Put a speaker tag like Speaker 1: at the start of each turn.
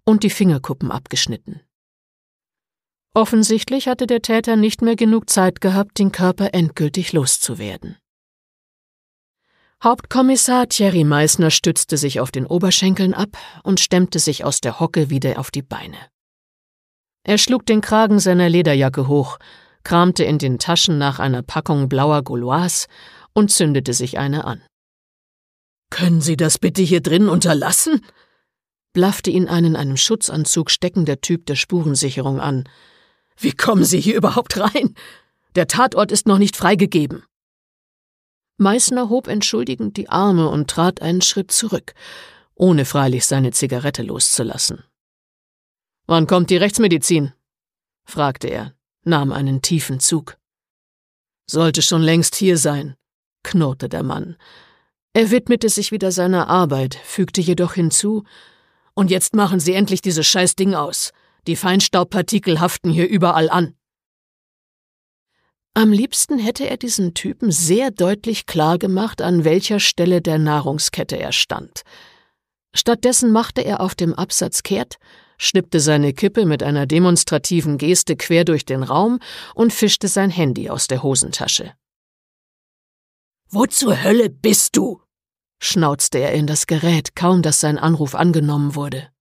Speaker 1: und die Fingerkuppen abgeschnitten. Offensichtlich hatte der Täter nicht mehr genug Zeit gehabt, den Körper endgültig loszuwerden. Hauptkommissar Thierry Meissner stützte sich auf den Oberschenkeln ab und stemmte sich aus der Hocke wieder auf die Beine. Er schlug den Kragen seiner Lederjacke hoch, kramte in den Taschen nach einer Packung blauer Gauloise und zündete sich eine an. »Können Sie das bitte hier drin unterlassen?« blaffte ihn ein in einem Schutzanzug steckender Typ der Spurensicherung an. »Wie kommen Sie hier überhaupt rein? Der Tatort ist noch nicht freigegeben.« Meissner hob entschuldigend die Arme und trat einen Schritt zurück, ohne freilich seine Zigarette loszulassen. »Wann kommt die Rechtsmedizin?« fragte er, nahm einen tiefen Zug. »Sollte schon längst hier sein«, knurrte der Mann. Er widmete sich wieder seiner Arbeit, fügte jedoch hinzu: »Und jetzt machen Sie endlich dieses Scheißding aus. Die Feinstaubpartikel haften hier überall an.« Am liebsten hätte er diesen Typen sehr deutlich klar gemacht, an welcher Stelle der Nahrungskette er stand. Stattdessen machte er auf dem Absatz kehrt, schnippte seine Kippe mit einer demonstrativen Geste quer durch den Raum und fischte sein Handy aus der Hosentasche. »Wo zur Hölle bist du?« schnauzte er in das Gerät, kaum dass sein Anruf angenommen wurde.